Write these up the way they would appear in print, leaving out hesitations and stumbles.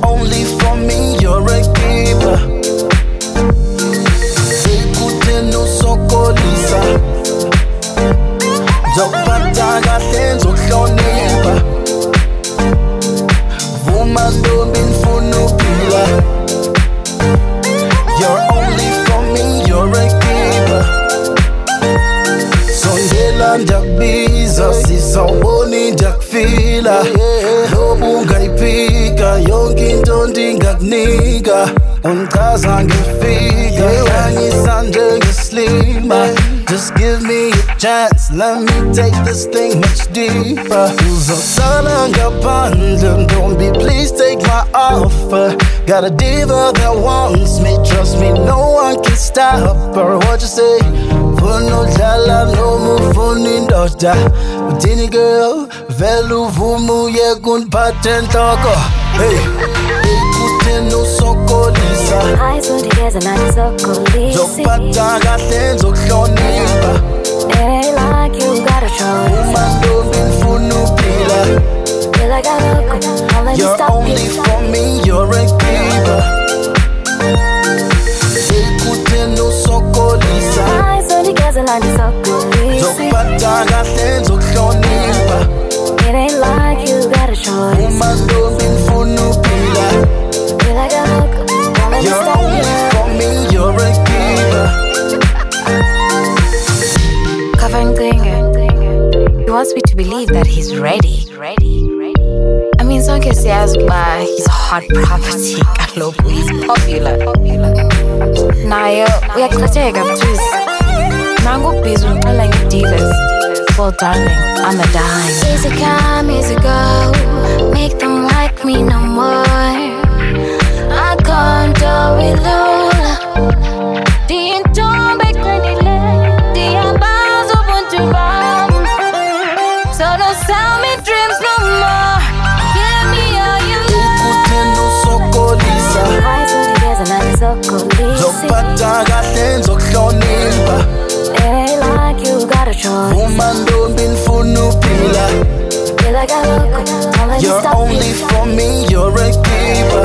only for me, you're a keeper. Sekuteno sokolisa Zopata kahle nzokuhlonipha Vuma ntombi ngifuna ukuphila You're only for me, you're a keeper. Sondela ndakubiza sizawubona ndakufila Lobu ungayiphika yonke into ndingakunika Ungichaza ngifika Yanyisa njengeslima Just give me a chance, let me take this thing much deeper Uzosala ngaphandle ntombi, please take my offer Got a diva that wants me, trust me, no one can stop her. What you say? Funo dlala noma ufuna indoda Uthini girl, vele uvumu yekundiphatha enhloko Hey, ekutheni usokolisa Ayizondigeza nani sokolisi Zokuphatha kahle nzokuhlonipha It ain't like you got a choice Uma ntombi ngifuna ukuphila Feel like I look, don't let me You're stop only for me, you're a keeper. Sekuteni usokolisa Ayizondigeza nani sokolisi Zokuphatha kahle nzokuhlonipha It ain't like you got a choice Uma ntombi ngifuna ukuphila Feel like I look, don't let me You're stop only for me, you're a keeper. Covering He wants me to believe that he's ready. I mean, sonke siyazi uba he's a hot property kaloku, he's popular. Naye uyaxhetheka because nangu busy ungixela nge-divas. Well, darling, I'm a dime. Easy come, easy go Make them like me no more I can't do it alone Dintombe kwenile Diambazo buntu bam So don't sell me dreams no more Give me all you Ekutheni usokolisa Ayizondigeza nani sokolisi Zokuphatha kahle nzokuhlonipha It ain't like you got a choice Uma ntombi ngifuna ukuphila Feel like I look, don't let me You're stop only for me, you're a keeper.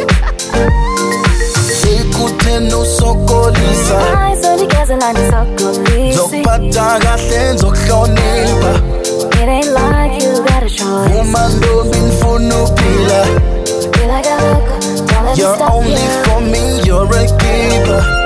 Ekutheni usokolisa Ayizondigeza nani sokolisi Zokuphatha kahle nzokuhlonipha It ain't like you got a choice Uma ntombi ngifuna ukuphila Feel like I look, don't let me You're stop only for me, you're a keeper.